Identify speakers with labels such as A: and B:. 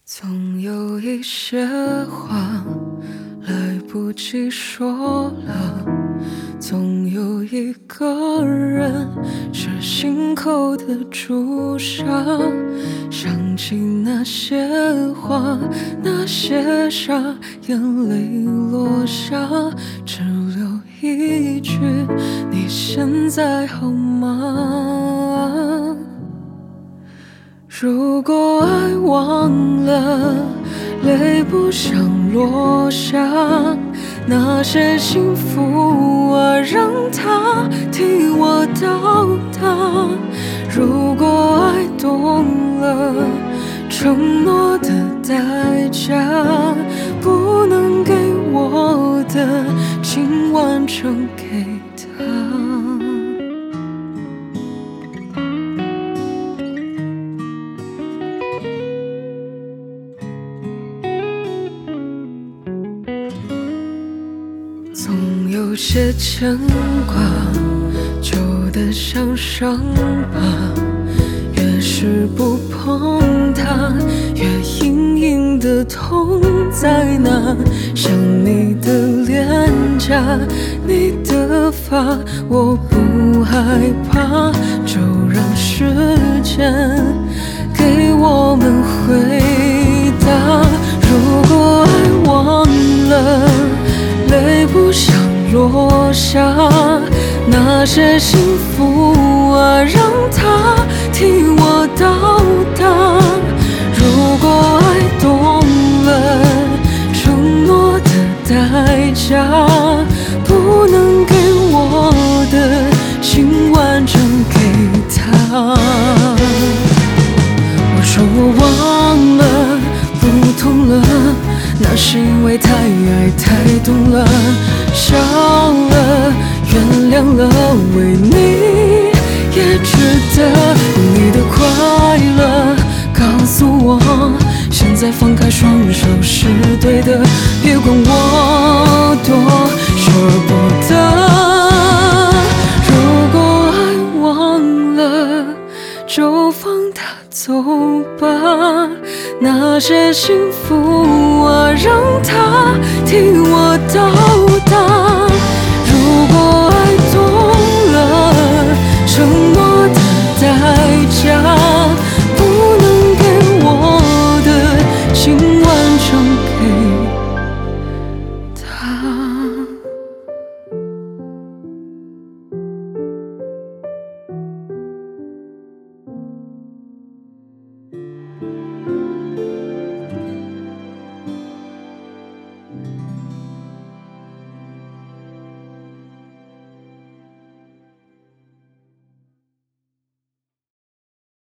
A: 总有一些话来不及说了，总有一个人是心口的朱砂。想起那些话，那些傻，眼泪落下，只留一句：你现在好吗？如果爱忘了，泪不想落下，那些幸福啊，让它替我到达。如果爱懂了，承诺的代价，不能给我的，请完成给他。总有些牵挂，旧得像伤疤，越是不碰它，越隐隐的痛在哪。想你的脸颊，你的发，我不害怕，就让时间给我们回答。如果爱忘了，泪不想落下，那些幸福啊，让它替我到达。如果爱懂了，承诺的代价，不能给我的，请完整给他。我说我忘了，不痛了，那是因为太爱太懂了，笑了，原谅了，为你也值得。你的快乐告诉我，现在放开双手是对的，别管我多舍不得。如果爱忘了，就放它走吧，那些幸福啊，让它替我到达。如果爱懂了，承诺的代价，